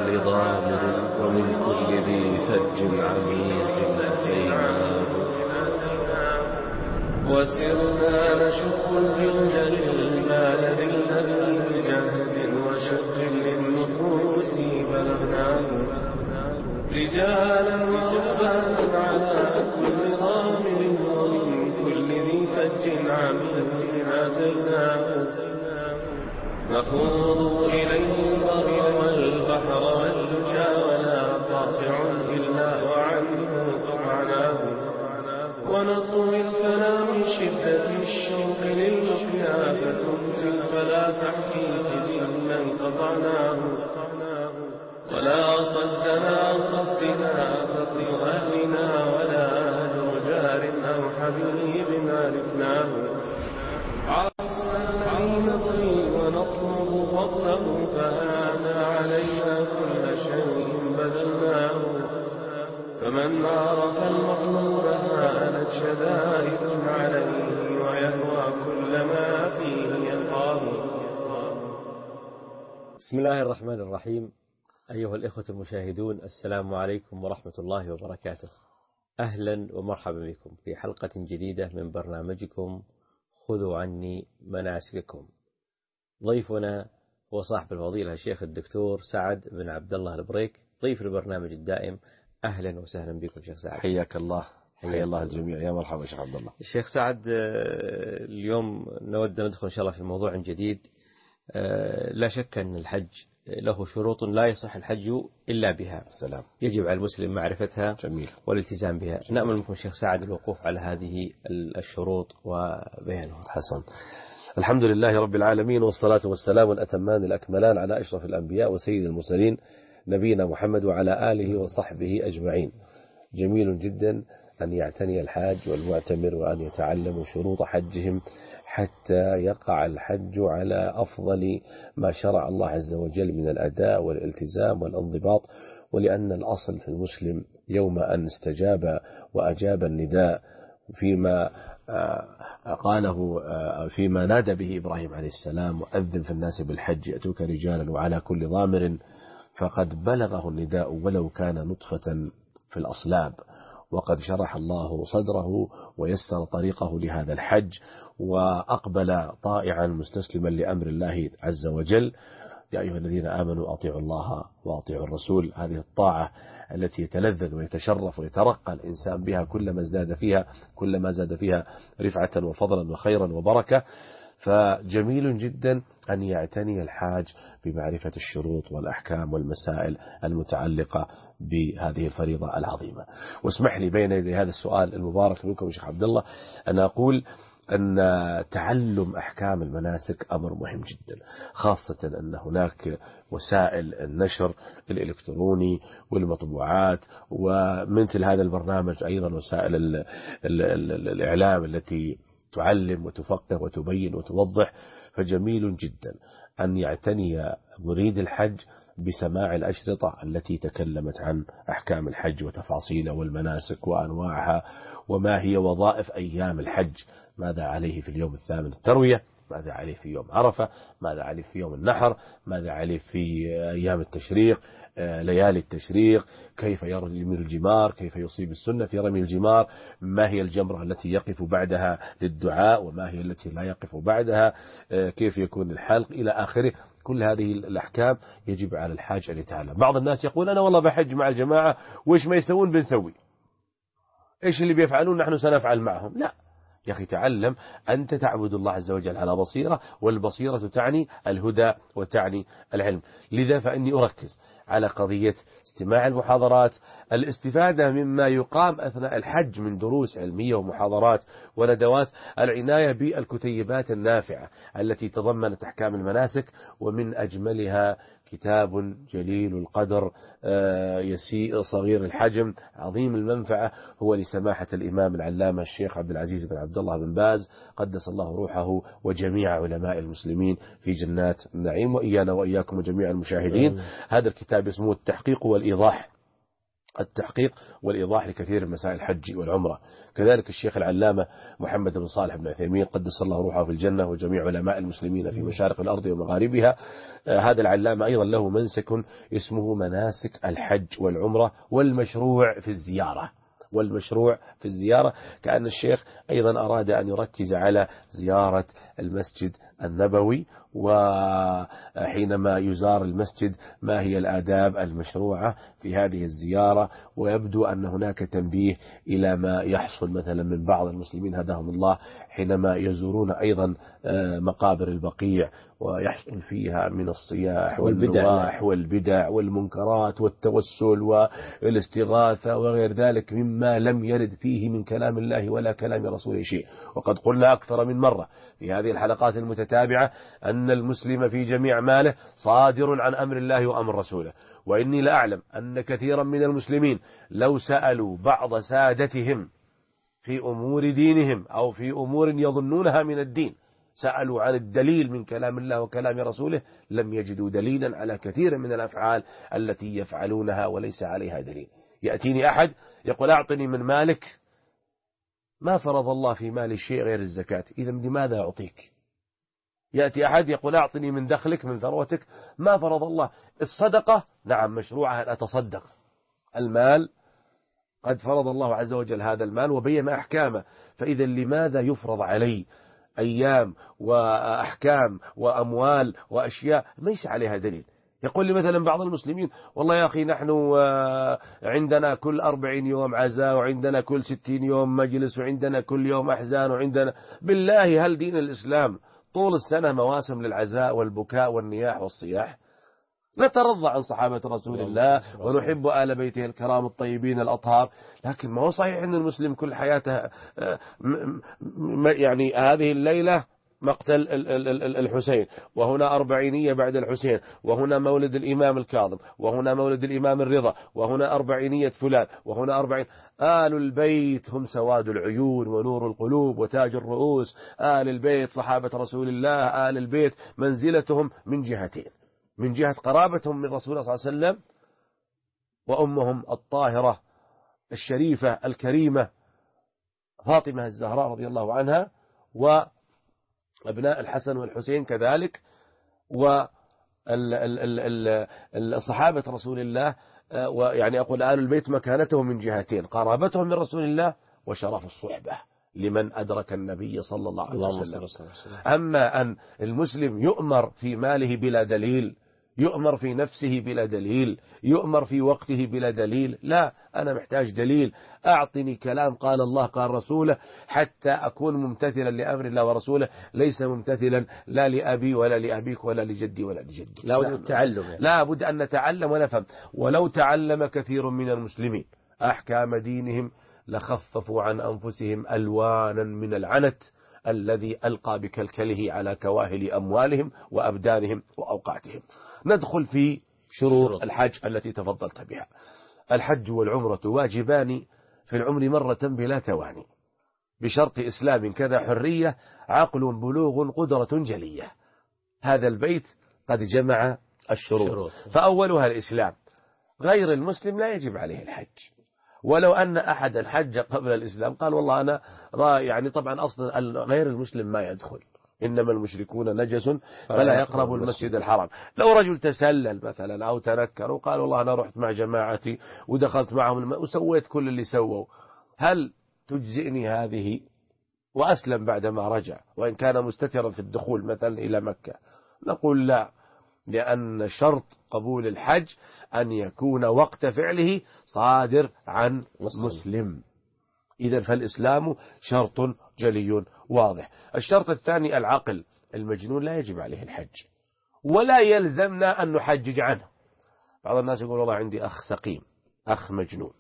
كل ضامر ومن كل ذي فج عميق أتيناه. وسرنا نشق الجلد للمال بالذي جهد وشق للنفوس بلغناه. رجالا ورهبانا على كل ضامر ومن كل ذي فج عميق أتيناه. نخوض إليه البر والبحر والدجى ولا قاطع إلا وعنه قطعناه. ونطوي الفنا من شدة الشوق للقيا فتمسك فلا تحكي سجنا قطعناه. ولا صدنا قصدنا قصد أهلنا ولا هجر جار أو حبيب عرفناه. عرفنا الذي نطوي ونطلب فضله فهذا علينا كل شيء بذلناه. فمن عرف المطلوب هانت شدائد عليه ويهوى كل ما فيه يلقاه. بسم الله الرحمن الرحيم. أيها الإخوة المشاهدون، السلام عليكم ورحمة الله وبركاته. أهلا ومرحبا بكم في حلقة جديدة من برنامجكم خذوا عني مناسككم. ضيفنا هو صاحب الفضيلة الشيخ الدكتور سعد بن عبد الله البريك، ضيف البرنامج الدائم. أهلا وسهلا بكم شيخ سعد. حياك الله. حيا الله الجميع. يا مرحبا شيخ عبد الله. الشيخ سعد، اليوم نود ندخل إن شاء الله في موضوع جديد. لا شك أن الحج له شروط لا يصح الحج إلا بها. سلام. يجب على المسلم معرفتها. جميل. والالتزام بها. نأمل منكم شيخ سعد الوقوف على هذه الشروط وبيانها. حسن. الحمد لله رب العالمين، والصلاة والسلام الأتمان الأكملان على أشرف الأنبياء وسيد المرسلين نبينا محمد وعلى آله وصحبه أجمعين. جميل جدا أن يعتني الحاج والمعتمر وأن يتعلموا شروط حجهم حتى يقع الحج على أفضل ما شرع الله عز وجل من الأداء والالتزام والانضباط. ولأن الأصل في المسلم يوم أن استجاب وأجاب النداء فيما قاله فيما نادى به إبراهيم عليه السلام: وأذن في الناس بالحج يأتوك رجالا وعلى كل ضامر، فقد بلغه النداء ولو كان نطفة في الأصلاب. وقد شرح الله صدره ويسر طريقه لهذا الحج، وأقبل طائعا مستسلما لأمر الله عز وجل. يا أيها الذين آمنوا أطيعوا الله وأطيعوا الرسول. هذه الطاعة التي يتلذذ ويتشرف ويترقى الإنسان بها كلما زاد فيها رفعة وفضلا وخيرا وبركة. فجميل جدا أن يعتني الحاج بمعرفة الشروط والأحكام والمسائل المتعلقة بهذه الفريضة العظيمة. واسمح لي بين يدي هذا السؤال المبارك منكم شيخ عبد الله أن أقول أن تعلم أحكام المناسك أمر مهم جدا، خاصة أن هناك وسائل النشر الإلكتروني والمطبوعات ومثل هذا البرنامج، أيضا وسائل الإعلام التي تعلم وتفقه وتبين وتوضح. فجميل جدا أن يعتني مريد الحج بسماع الأشرطة التي تكلمت عن أحكام الحج وتفاصيله والمناسك وأنواعها، وما هي وظائف أيام الحج، ماذا عليه في اليوم الثامن التروية، ماذا عليه في يوم عرفة، ماذا عليه في يوم النحر، ماذا عليه في أيام التشريق، ليالي التشريق، كيف يرمي الجمار، كيف يصيب السنة في رمي الجمار، ما هي الجمرة التي يقف بعدها للدعاء وما هي التي لا يقف بعدها، كيف يكون الحلق إلى آخره. كل هذه الأحكام يجب على الحاج أن يتعلم. بعض الناس يقول: أنا والله بحج مع الجماعة، وإيش ما يسوون بنسوي، إيش اللي بيفعلون نحن سنفعل معهم. لا يا أخي، تعلم. أنت تعبد الله عز وجل على بصيرة، والبصيرة تعني الهدى وتعني العلم. لذا فإني أركز على قضية استماع المحاضرات، الاستفادة مما يقام أثناء الحج من دروس علمية ومحاضرات وندوات، العناية بالكتيبات النافعة التي تضمنت أحكام المناسك، ومن أجملها كتاب جليل القدر صغير الحجم عظيم المنفعة، هو لسماحة الإمام العلامة الشيخ عبد العزيز بن عبد الله بن باز قدس الله روحه وجميع علماء المسلمين في جنات النعيم، وإيانا وإياكم وجميع المشاهدين. هذا الكتاب اسمه التحقيق والإيضاح التحقيق والإيضاح لكثير من مسائل الحج والعمرة. كذلك الشيخ العلامة محمد بن صالح بن عثيمين قدس الله روحه في الجنة، وجميع علماء المسلمين في مشارق الأرض ومغاربها، هذا العلامة أيضا له منسك اسمه مناسك الحج والعمرة والمشروع في الزيارة. كأن الشيخ أيضا أراد أن يركز على زيارة المسجد النبوي، وحينما يزار المسجد ما هي الآداب المشروعة في هذه الزيارة. ويبدو أن هناك تنبيه إلى ما يحصل مثلا من بعض المسلمين هداهم الله حينما يزورون أيضا مقابر البقيع، ويحصل فيها من الصياح والنواح والبدع والمنكرات والتوسل والاستغاثة وغير ذلك مما لم يرد فيه من كلام الله ولا كلام رسوله شيء. وقد قلنا أكثر من مرة في هذه الحلقات المتتابعة أن المسلم في جميع ماله صادر عن أمر الله وأمر رسوله. وإني لأعلم أن كثيرا من المسلمين لو سألوا بعض سادتهم في أمور دينهم أو في أمور يظنونها من الدين، سألوا عن الدليل من كلام الله وكلام رسوله، لم يجدوا دليلا على كثير من الأفعال التي يفعلونها وليس عليها دليل. يأتيني أحد يقول أعطني من مالك، ما فرض الله في مالي شيء غير الزكاة، إذا لماذا أعطيك؟ يأتي أحد يقول أعطني من دخلك من ثروتك، ما فرض الله. الصدقة نعم مشروعة أن أتصدق، المال قد فرض الله عز وجل هذا المال وبين أحكامه، فإذا لماذا يفرض علي أيام وأحكام وأموال وأشياء ليس عليها دليل؟ يقول لي مثلا بعض المسلمين والله يا أخي نحن عندنا كل 40 يوم عزاء، وعندنا كل 60 يوم مجلس، وعندنا كل يوم أحزان، وعندنا. بالله هل دين الإسلام طول السنة مواسم للعزاء والبكاء والنياح والصياح؟ نترضى عن صحابة رسول الله ونحب آل بيته الكرام الطيبين الأطهار، لكن ما هو صحيح أن المسلم كل حياته يعني هذه الليلة مقتل الحسين، وهنا 40 بعد الحسين، وهنا مولد الإمام الكاظم، وهنا مولد الإمام الرضا، وهنا 40 فلان، وهنا 40. آل البيت هم سواد العيون ونور القلوب وتاج الرؤوس. آل البيت صحابة رسول الله، آل البيت منزلتهم من جهتين: من جهة قرابتهم من رسول الله صلى الله عليه وسلم، وأمهم الطاهرة الشريفة الكريمة فاطمة الزهراء رضي الله عنها، وأبناء الحسن والحسين كذلك، وصحابة رسول الله. ويعني أقول آل البيت مكانتهم من جهتين: قرابتهم من رسول الله، وشرف الصحبة لمن أدرك النبي صلى الله عليه وسلم. أما أن المسلم يؤمر في ماله بلا دليل، يؤمر في نفسه بلا دليل، يؤمر في وقته بلا دليل، لا، أنا محتاج دليل. أعطني كلام قال الله قال رسوله حتى أكون ممتثلا لأمر الله ورسوله، ليس ممتثلا لا لأبي ولا لأبيك ولا لجدي ولا لجدي. لا بد التعلم يعني. لا بد أن نتعلم ونفهم. ولو تعلم كثير من المسلمين أحكام دينهم لخففوا عن أنفسهم ألوانا من العنت الذي ألقى بكلكله على كواهل أموالهم وأبدانهم وأوقاتهم. ندخل في شروط الحج التي تفضلت بها. الحج والعمرة واجبان في العمر مرة بلا تواني، بشرط إسلام كذا حرية عقل بلوغ قدرة جلية. هذا البيت قد جمع الشروط، فأولها الإسلام. غير المسلم لا يجب عليه الحج، ولو أن أحد الحج قبل الإسلام قال والله أنا يعني طبعا أصلا غير المسلم ما يدخل، إنما المشركون نجس فلا يقربوا المسجد الحرام. لو رجل تسلل مثلا أو تنكر وقال والله أنا رحت مع جماعتي ودخلت معهم وسويت كل اللي سووا، هل تجزئني هذه؟ وأسلم بعدما رجع وإن كان مستترا في الدخول مثلا إلى مكة، نقول لا، لأن شرط قبول الحج أن يكون وقت فعله صادر عن مسلم. إذن فالإسلام شرط جلي واضح. الشرط الثاني العقل. المجنون لا يجب عليه الحج، ولا يلزمنا أن نحجج عنه. بعض الناس يقول والله عندي أخ سقيم، أخ مجنون،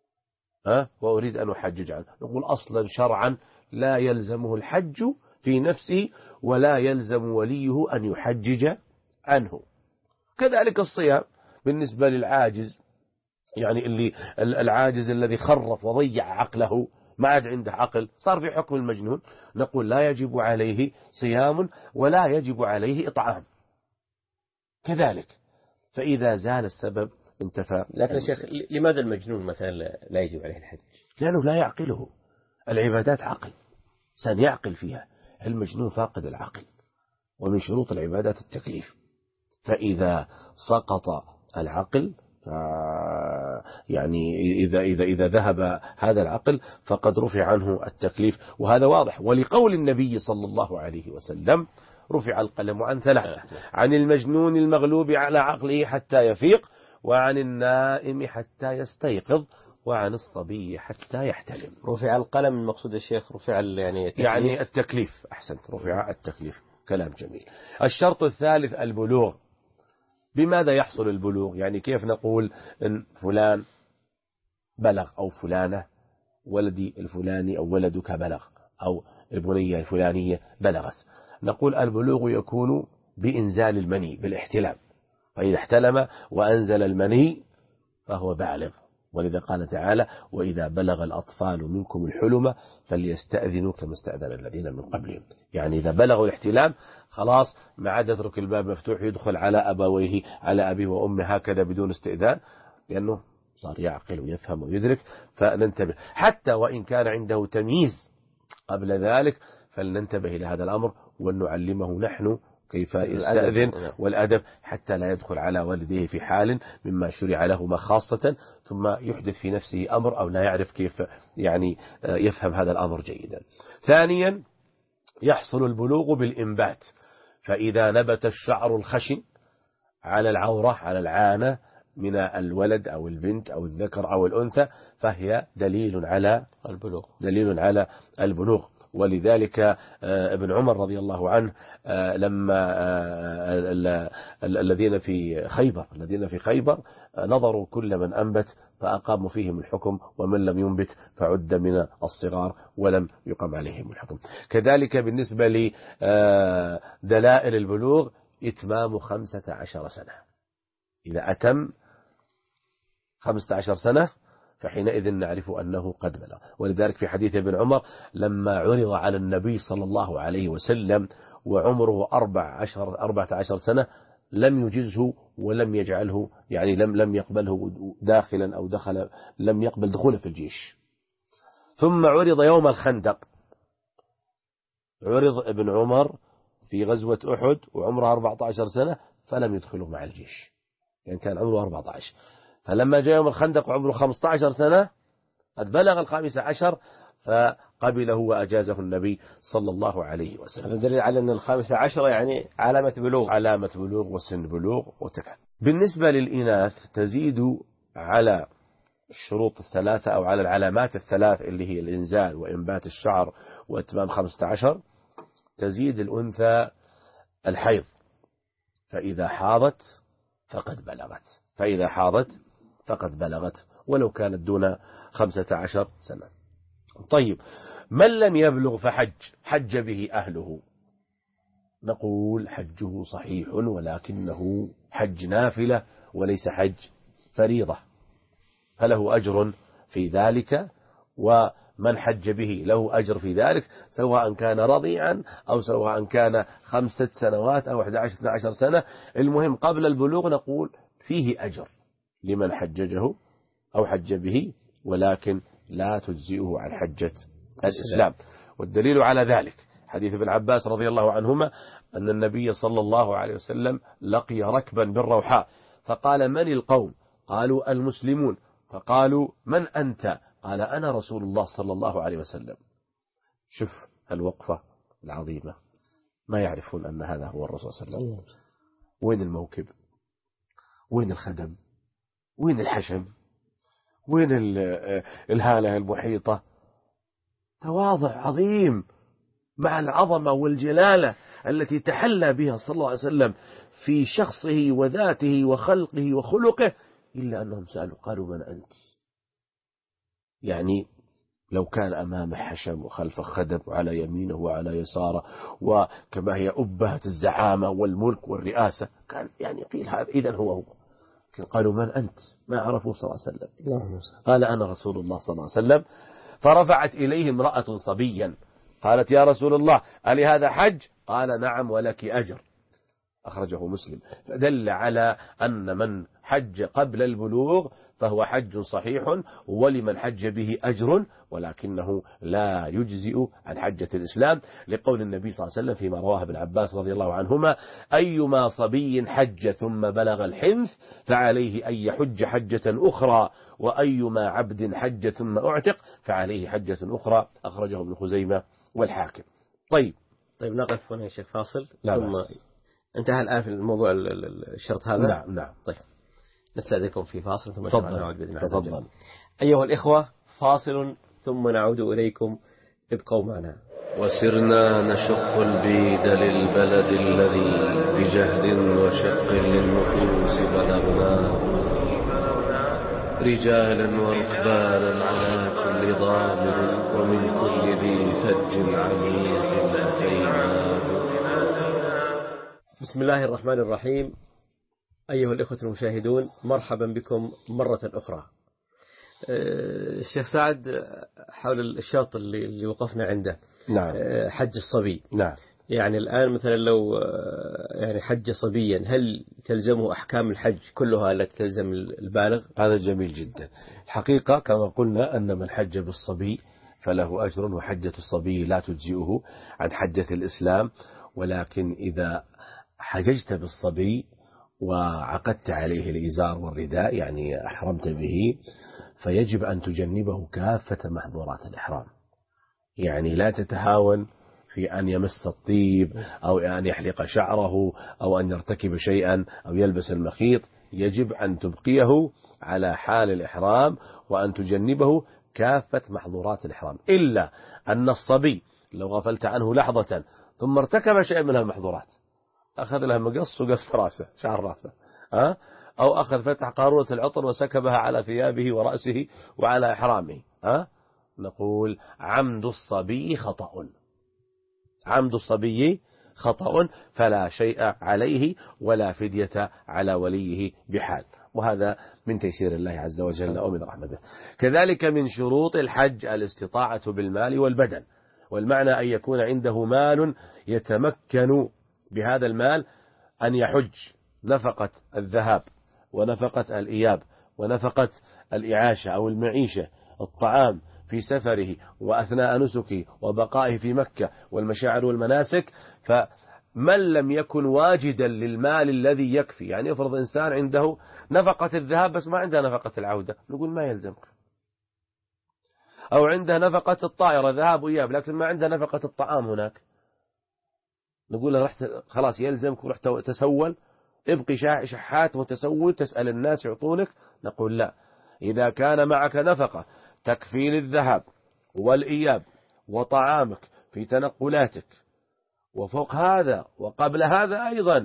وأريد أن أحجج عنه. نقول أصلا شرعا لا يلزمه الحج في نفسه، ولا يلزم وليه أن يحجج عنه. كذلك الصيام بالنسبة للعاجز، يعني اللي العاجز الذي خرف وضيع عقله، ما عاد عنده عقل، صار في حكم المجنون، نقول لا يجب عليه صيام ولا يجب عليه إطعام. كذلك فإذا زال السبب انتفى. لكن يا شيخ لماذا المجنون مثلا لا يجب عليه الحج؟ لأنه لا يعقله. العبادات عقل، إنسان يعقل فيها. المجنون فاقد العقل، ومن شروط العبادات التكليف. فإذا سقط العقل يعني إذا ذهب هذا العقل فقد رفع عنه التكليف، وهذا واضح. ولقول النبي صلى الله عليه وسلم: رفع القلم عن ثلاثة: عن المجنون المغلوب على عقله حتى يفيق، وعن النائم حتى يستيقظ، وعن الصبي حتى يحتلم. رفع القلم المقصود يا شيخ رفع يعني التكليف. أحسنت، رفع التكليف. كلام جميل. الشرط الثالث البلوغ. بماذا يحصل البلوغ؟ يعني كيف نقول إن فلان بلغ، أو فلانة ولدي الفلاني أو ولدك بلغ، أو البنية الفلانية بلغت؟ نقول البلوغ يكون بإنزال المني، بالاحتلام. فإذا احتلم وأنزل المني فهو بالغ. ولذا قال تعالى: وإذا بلغ الأطفال منكم الحلم فليستأذنوا كما استأذن الذين من قبلهم. يعني إذا بلغوا الاحتلام خلاص ما عاد يترك الباب مفتوح يدخل على أبويه، على أبيه وأمه هكذا بدون استئذان، لأنه صار يعقل ويفهم ويدرك. فننتبه، حتى وإن كان عنده تمييز قبل ذلك فلننتبه إلى هذا الأمر، ونعلمه نحن كيف يستأذن والأدب، حتى لا يدخل على والديه في حال مما شرع لهما خاصة ثم يحدث في نفسه أمر أو لا يعرف كيف يعني يفهم هذا الأمر جيدا. ثانيا يحصل البلوغ بالإنبات. فإذا نبت الشعر الخشن على العورة، على العانة، من الولد أو البنت أو الذكر أو الأنثى، فهي دليل على البلوغ. ولذلك ابن عمر رضي الله عنه لما الذين في خيبر نظروا كل من أنبت فأقاموا فيهم الحكم، ومن لم ينبت فعد من الصغار ولم يقم عليهم الحكم. كذلك بالنسبة لدلائل البلوغ إتمام 15 سنة. إذا أتم 15 سنة فحينئذ نعرف أنه قد بلغ. ولذلك في حديث ابن عمر لما عرض على النبي صلى الله عليه وسلم وعمره 14 سنة لم يجزه ولم يجعله، يعني لم يقبله داخلا أو لم يقبل دخوله في الجيش. ثم عرض يوم الخندق، عرض ابن عمر في غزوة أحد وعمره 14 سنة فلم يدخله مع الجيش، يعني كان عمره 14. فلما جاء يوم الخندق وعمره 15 سنة قد بلغ 15 فقبله وأجازه النبي صلى الله عليه وسلم. هذا دليل على أن 15 يعني علامة بلوغ وسن بلوغ وتكلم. بالنسبة للإناث تزيد على الشروط الثلاثة أو على العلامات الثلاث اللي هي الإنزال وإنبات الشعر وإتمام 15، تزيد الأنثى الحيض. فإذا حاضت فقد بلغت ولو كانت دون 15 سنة. طيب، من لم يبلغ حج به أهله، نقول حجه صحيح ولكنه حج نافلة وليس حج فريضة، فله أجر في ذلك، ومن حج به له أجر في ذلك سواء كان رضيعا أو سواء كان 5 سنوات أو 11-12 سنة. المهم قبل البلوغ نقول فيه أجر لمن حججه أو حج به، ولكن لا تجزئه عن حجة الإسلام. والدليل على ذلك حديث ابن عباس رضي الله عنهما أن النبي صلى الله عليه وسلم لقي ركبا بالروحاء فقال: من القوم؟ قالوا: المسلمون. فقالوا: من أنت؟ قال: أنا رسول الله صلى الله عليه وسلم. شوف الوقفة العظيمة، ما يعرفون أن هذا هو الرسول صلى الله عليه وسلم. وين الموكب؟ وين الخدم؟ وين الحشم؟ وين الهالة المحيطة؟ تواضع عظيم مع العظمة والجلالة التي تحلى بها صلى الله عليه وسلم في شخصه وذاته وخلقه وخلقه، إلا أنهم سألوا قالوا: من أنت؟ يعني لو كان أمامه حشم وخلفه خدم وعلى يمينه وعلى يساره وكما هي أبهة الزعامة والملك والرئاسة كان يعني قيل هذا إذن هو. قالوا: من أنت؟ ما عرفوا صلى الله عليه وسلم. قال: أنا رسول الله صلى الله عليه وسلم. فرفعت إليه امرأة صبيا قالت: يا رسول الله ألي هذا حج؟ قال: نعم ولك أجر. أخرجه مسلم. فدل على أن من حج قبل البلوغ فهو حج صحيح، ولمن حج به أجر، ولكنه لا يجزئ عن حجة الإسلام، لقول النبي صلى الله عليه وسلم فيما رواه ابن عباس رضي الله عنهما: أيما صبي حج ثم بلغ الحنث فعليه أن يحج حجة أخرى، وأيما عبد حج ثم أعتق فعليه حجة أخرى. أخرجه ابن خزيمة والحاكم. طيب نقف هنا يا شيخ فاصل. لا ثم بس. انتهى الآن في الموضوع الشرط هذا. نعم. طيب نستأذنكم في فاصل ثم نعود بإذن الله. تفضل. أيها الإخوة، فاصل ثم نعود إليكم، ابقوا معنا. وسرنا نشق البيد للبلد الذي بجهد وشق للنفوس بلغنا، رجالا وركبانا على كل ضامر، ومن كل ذي فج عميق أتينا. بسم الله الرحمن الرحيم. أيها الإخوة المشاهدون، مرحبا بكم مرة أخرى. الشيخ سعد، حول الشرط اللي وقفنا عنده. نعم. حج الصبي. نعم. يعني الآن مثلا لو يعني حج صبيا، هل تلزمه أحكام الحج كلها التي تلزم البالغ؟ هذا جميل جدا. الحقيقة كما قلنا أن من حج بالصبي فله أجر، وحجة الصبي لا تجزئه عن حجة الإسلام. ولكن إذا حججت بالصبي وعقدت عليه الإزار والرداء، يعني أحرمت به، فيجب أن تجنبه كافة محظورات الإحرام. يعني لا تتهاون في أن يمس الطيب أو أن يحلق شعره أو أن يرتكب شيئا أو يلبس المخيط. يجب أن تبقيه على حال الإحرام وأن تجنبه كافة محظورات الإحرام، إلا أن الصبي لو غفلت عنه لحظة ثم ارتكب شيئا من المحظورات، أخذ لها مقص وقص رأسه، شعر رأسه، أو أخذ فتح قارورة العطر وسكبها على ثيابه ورأسه وعلى إحرامه، نقول عمد الصبي خطأ، عمد الصبي خطأ، فلا شيء عليه ولا فدية على وليه بحال. وهذا من تيسير الله عز وجل ومن رحمته. كذلك من شروط الحج الاستطاعة بالمال والبدن، والمعنى أن يكون عنده مال يتمكن بهذا المال أن يحج نفقة الذهاب ونفقة الإياب ونفقة الإعاشة أو المعيشة، الطعام في سفره وأثناء نسكه وبقائه في مكة والمشاعر والمناسك. فمن لم يكن واجدا للمال الذي يكفي، يعني يفرض إنسان عنده نفقة الذهاب بس ما عنده نفقة العودة، نقول ما يلزمك. أو عنده نفقة الطائرة ذهاب وإياب لكن ما عنده نفقة الطعام هناك، نقول له رحت خلاص يلزمك ورحت تسول، ابقي شحات متسول تسأل الناس يعطونك. نقول لا، إذا كان معك نفقة تكفي للذهاب والإياب وطعامك في تنقلاتك، وفوق هذا وقبل هذا أيضا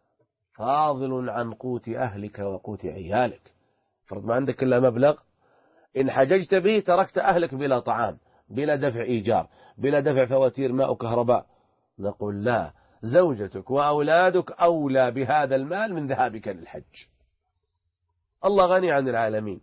فاضل عن قوت أهلك وقوت عيالك، فرض ما عندك إلا مبلغ، إن حججت به تركت أهلك بلا طعام، بلا دفع إيجار، بلا دفع فواتير ماء وكهرباء. نقول لا، زوجتك وأولادك أولى بهذا المال من ذهابك للحج. الله غني عن العالمين،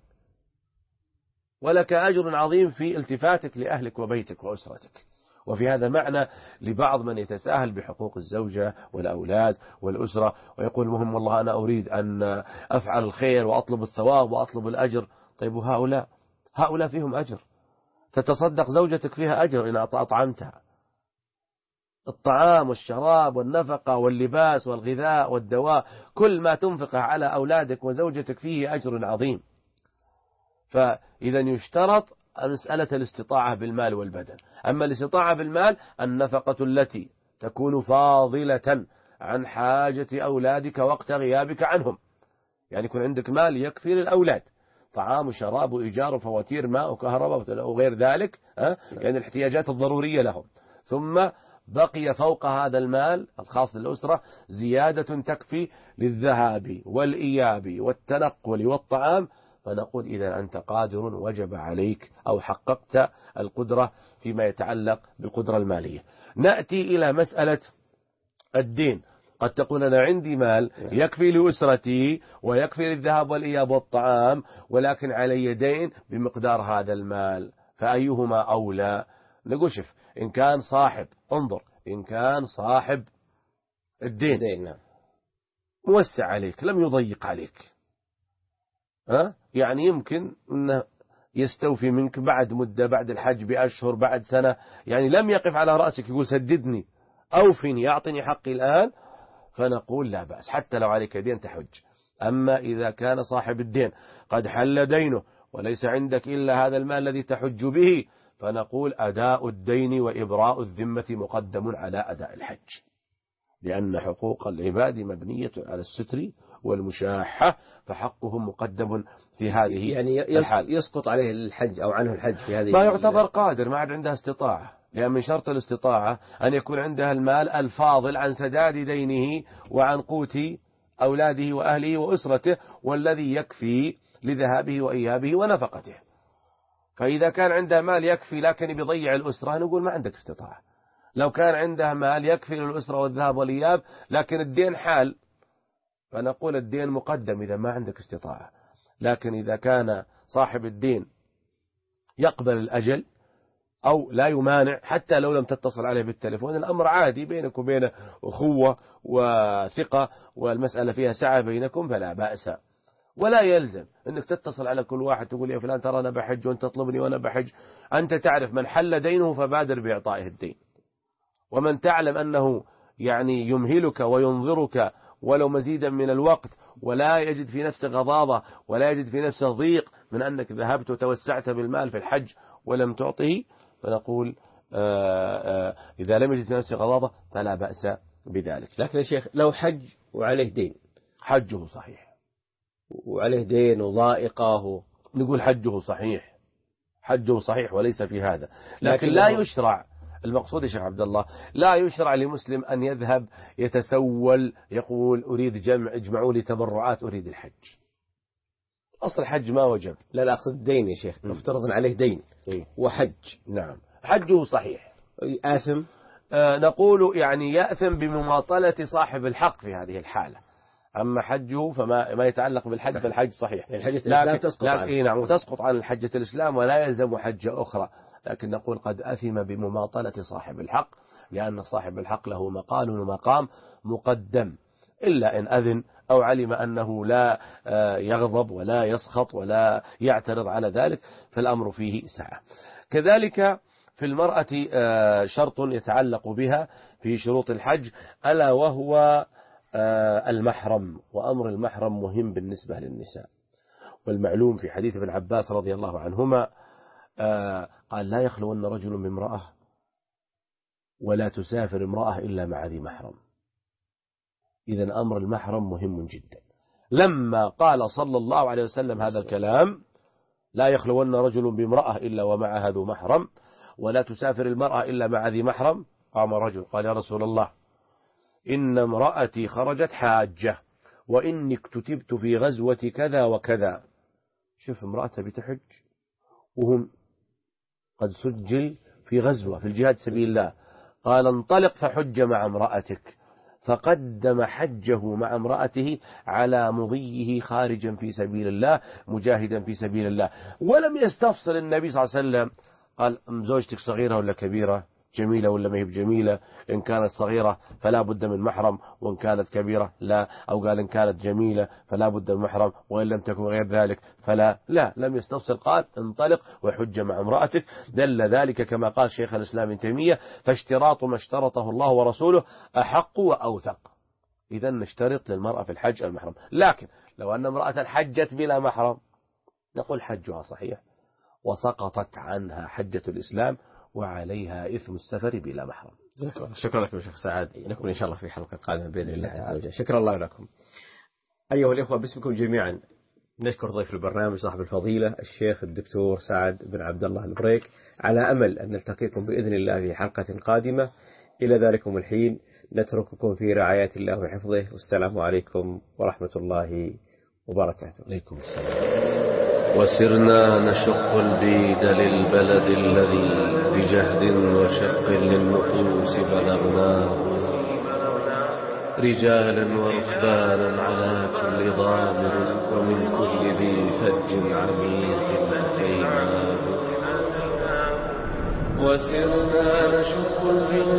ولك أجر عظيم في التفاتك لأهلك وبيتك وأسرتك. وفي هذا معنى لبعض من يتساهل بحقوق الزوجة والأولاد والأسرة ويقول مهم والله أنا أريد أن أفعل الخير وأطلب الثواب وأطلب الأجر. طيب هؤلاء فيهم أجر، تتصدق زوجتك فيها أجر إن أطعمتها. الطعام والشراب والنفقة واللباس والغذاء والدواء، كل ما تنفقه على أولادك وزوجتك فيه أجر عظيم. فإذا يشترط مسألة الاستطاعة بالمال والبدن. أما الاستطاعة بالمال النفقة التي تكون فاضلة عن حاجة أولادك وقت غيابك عنهم، يعني يكون عندك مال يكفي للأولاد، طعام وشراب وإيجار وفواتير ماء وكهرباء وغير ذلك، يعني الاحتياجات الضرورية لهم. ثم بقي فوق هذا المال الخاص للأسرة زيادة تكفي للذهاب والإياب والتنقل والطعام، فنقول إذا أنت قادر وجب عليك أو حققت القدرة فيما يتعلق بالقدرة المالية. نأتي إلى مسألة الدين. قد تقول أنا عندي مال يكفي لأسرتي ويكفي للذهاب والإياب والطعام، ولكن علي دين بمقدار هذا المال، فأيهما أولى؟ نقول شوف، إن كان صاحب، انظر، إن كان صاحب الدين موسع عليك، لم يضيق عليك. يعني يمكن أنه يستوفي منك بعد مدة، بعد الحج بأشهر، بعد سنة، يعني لم يقف على رأسك يقول سددني أوفني أعطني حقي الآن، فنقول لا بأس حتى لو عليك دين تحج. أما إذا كان صاحب الدين قد حل دينه وليس عندك إلا هذا المال الذي تحج به، فنقول أداء الدين وإبراء الذمة مقدم على أداء الحج، لأن حقوق العباد مبنية على الستر والمشاحة، فحقهم مقدم في هذه يعني الحال. يسقط عليه الحج أو عنه الحج في هذه ما يعتبر قادر، ما عاد عندها استطاعة، لأن من شرط الاستطاعة أن يكون عندها المال الفاضل عن سداد دينه وعن قوت أولاده وأهله وأسرته، والذي يكفي لذهابه وإيابه ونفقته. فإذا كان عندها مال يكفي لكن بيضيع الأسرة، نقول ما عندك استطاعة. لو كان عندها مال يكفي للأسرة والذهاب والإياب لكن الدين حال، فنقول الدين مقدم إذا ما عندك استطاعة. لكن إذا كان صاحب الدين يقبل الأجل أو لا يمانع حتى لو لم تتصل عليه بالتليفون، الأمر عادي بينك وبينه أخوة وثقة والمسألة فيها سعة بينكم، فلا بأس. ولا يلزم أنك تتصل على كل واحد تقول يا فلان ترى أنا بحج وأنت تطلبني وأنا بحج. أنت تعرف من حل دينه فبادر بإعطائه الدين، ومن تعلم أنه يعني يمهلك وينظرك ولو مزيدا من الوقت ولا يجد في نفسه غضاضة ولا يجد في نفسه ضيق من أنك ذهبت وتوسعت بالمال في الحج ولم تعطه، فنقول إذا لم يجد في نفسه غضاضة فلا بأس بذلك. لكن يا شيخ لو حج وعليه دين، حجه صحيح، وعليه دين وضائقه، نقول حجه صحيح، حجه صحيح وليس في هذا. لكن لا يشرع، المقصود يا شيخ عبد الله لا يشرع لمسلم أن يذهب يتسول يقول أريد اجمعوا لي تبرعات أريد الحج. أصل الحج ما وجب. لا أقصد الدين يا شيخ، افترض عليه دين وحج، نعم حجه صحيح، آثم. نقول يعني يأثم بمماطلة صاحب الحق في هذه الحالة. أما حجه فما يتعلق بالحج فالحج صحيح. الحجة الإسلام تسقط عنه. نعم وتسقط عن الحجة الإسلام ولا يلزم حجة أخرى، لكن نقول قد أثم بمماطلة صاحب الحق، لأن صاحب الحق له مقال ومقام مقدم، إلا إن أذن أو علم أنه لا يغضب ولا يسخط ولا يعترض على ذلك، فالأمر فيه سعة. كذلك في المرأة شرط يتعلق بها في شروط الحج، ألا وهو المحرم. وأمر المحرم مهم بالنسبة للنساء، والمعلوم في حديث ابن عباس رضي الله عنهما قال لا يخلون رجل من امرأة ولا تسافر امرأة إلا مع ذي محرم. إذن أمر المحرم مهم جدا. لما قال صلى الله عليه وسلم هذا الكلام لا يخلون رجل بامرأة إلا ومعها ذو محرم ولا تسافر المرأة إلا مع ذي محرم، قام رجل قال يا رسول الله إن امرأتي خرجت حاجة وإني اكتتبت في غزوة كذا وكذا. شوف امرأته بتحج وهم قد سجل في غزوة في الجهاد سبيل الله، قال انطلق فحج مع امرأتك، فقدم حجه مع امرأته على مضيه خارجا في سبيل الله مجاهدا في سبيل الله. ولم يستفصل النبي صلى الله عليه وسلم قال زوجتك صغيرة ولا كبيرة، جميلة ولا ما هي بجميلة، إن كانت صغيرة فلا بد من محرم وإن كانت كبيرة لا، أو قال إن كانت جميلة فلا بد من محرم وإن لم تكن غير ذلك فلا، لا لم يستفصل، قال انطلق وحج مع امرأتك. دل ذلك كما قال شيخ الإسلام ابن تيمية فاشتراط ما اشترطه الله ورسوله أحق وأوثق. إذا نشترط للمرأة في الحج المحرم. لكن لو أن امرأة حجت بلا محرم نقول حجها صحيح وسقطت عنها حجة الإسلام وعليها إثم السفر بلا محرم. شكرا لكم شيخ سعد، نكون إن شاء الله في حلقة قادمة بإذن الله عز وجل. شكرا الله لكم. أيها الإخوة باسمكم جميعا نشكر ضيف البرنامج صاحب الفضيلة الشيخ الدكتور سعد بن عبد الله البريك، على أمل أن نلتقيكم بإذن الله في حلقة قادمة. إلى ذلكم الحين نترككم في رعاية الله وحفظه، والسلام عليكم ورحمة الله وبركاته. عليكم السلام. وسرنا نشق البيد للبلد الذي بجهد وشق للنفوس بلغناه، رجالا وركبانا على كل ضامر ومن كل ذي فج عميق أتيناه. وسرنا نشق البيد